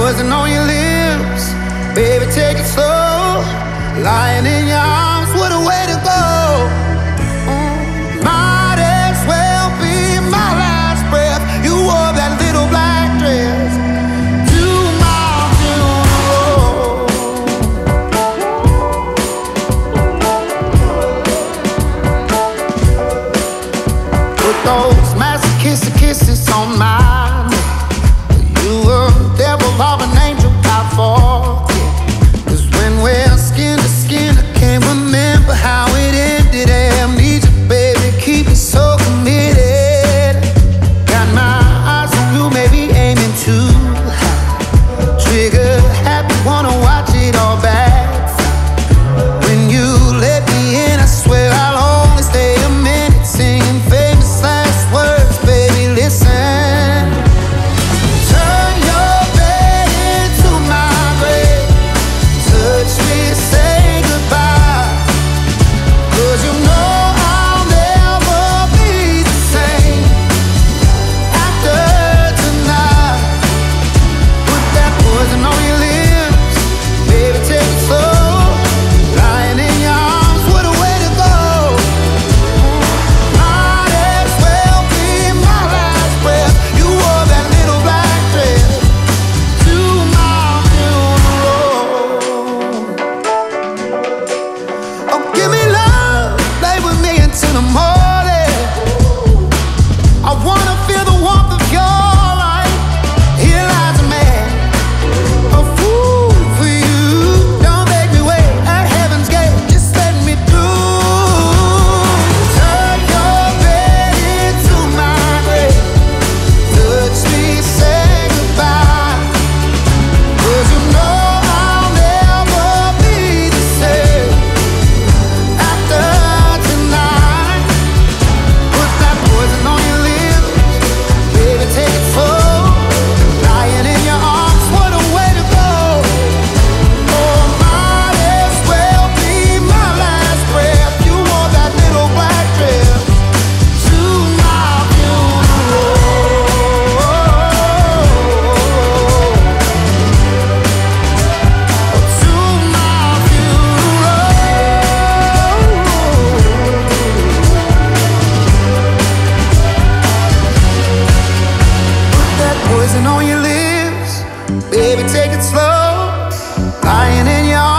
poison on your lips. Baby, take it slow. Lying in your arms, what a way to go. Might as well be my last breath. You wore that little black dress to my funeral. Put those masochistic kisses on mine. You were the devil of an angel, I forget. 'Cause when we're skin to skin, I can't remember how it ended. Amnesia, baby, keep me so committed. Got my eyes on you, maybe aiming too high. Trigger happy, wanna watch it all back. When you let me in, I swear I'll only stay a minute, singing famous last words, baby, listen. Turn your bed into my grave. Touch me, say goodbye. 'Cause you know I'll never be the same after tonight. Put that poison on your lips. Baby, take it slow. Lying in your arms, what a way to go. Might as well be my last breath. You wore that little black dress to my funeral. Oh, give me love, play with me until the morning. I wanna feel the warmth of your light. Here lies a man, a fool for you. Don't make me wait at heaven's gate, just let me through. Turn your bed into my grave. Touch me, say goodbye. 'Cause you know I'll never be the same after tonight. Put that poison on your lips. Baby, take it slow. Lying in your arms, what a way to go. Oh, might as well be my last breath. You wore that little black dress to my funeral. To my funeral. Put that poison on your lips. Baby, take it slow. Lying in your